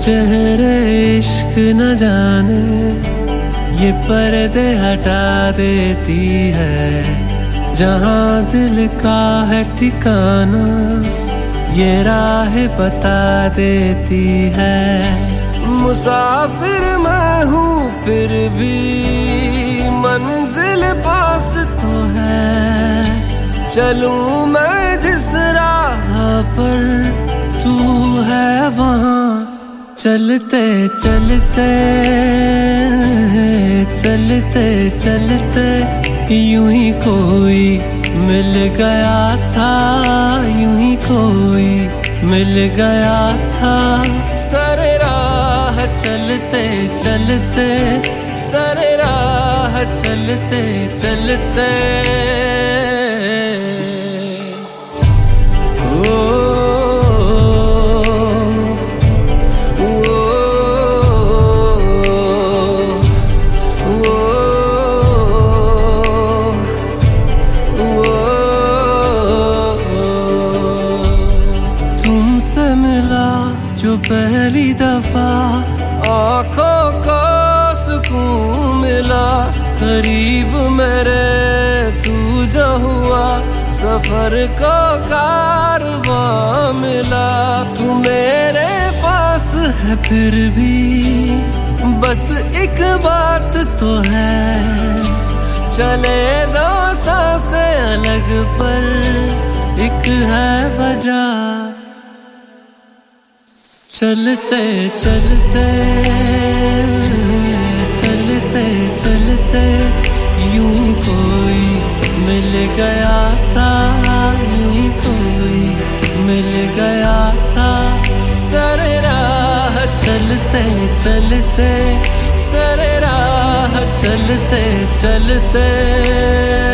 चेहरे इश्क न जाने ये पर्दे हटा देती है, जहां दिल का है ठिकाना ये राह बता देती है। मुसाफिर मैं हूँ फिर भी मंजिल पास तो है, चलूं मैं जिस राह पर तू है वहाँ। चलते चलते चलते चलते यूं ही कोई मिल गया था, यूं ही कोई मिल गया था। सरे राह चलते चलते, सरे राह चलते चलते मिला जो पहली दफा आँखों को सुकून मिला, करीब मेरे तू जो हुआ सफर को कारवां मिला। तू मेरे पास है फिर भी बस एक बात तो है, चले दो सांसें अलग पर एक है वजह। चलते चलते चलते चलते यूं ही कोई मिल गया था, यूं ही कोई मिल गया था। सरे राह चलते चलते, सरे राह चलते चलते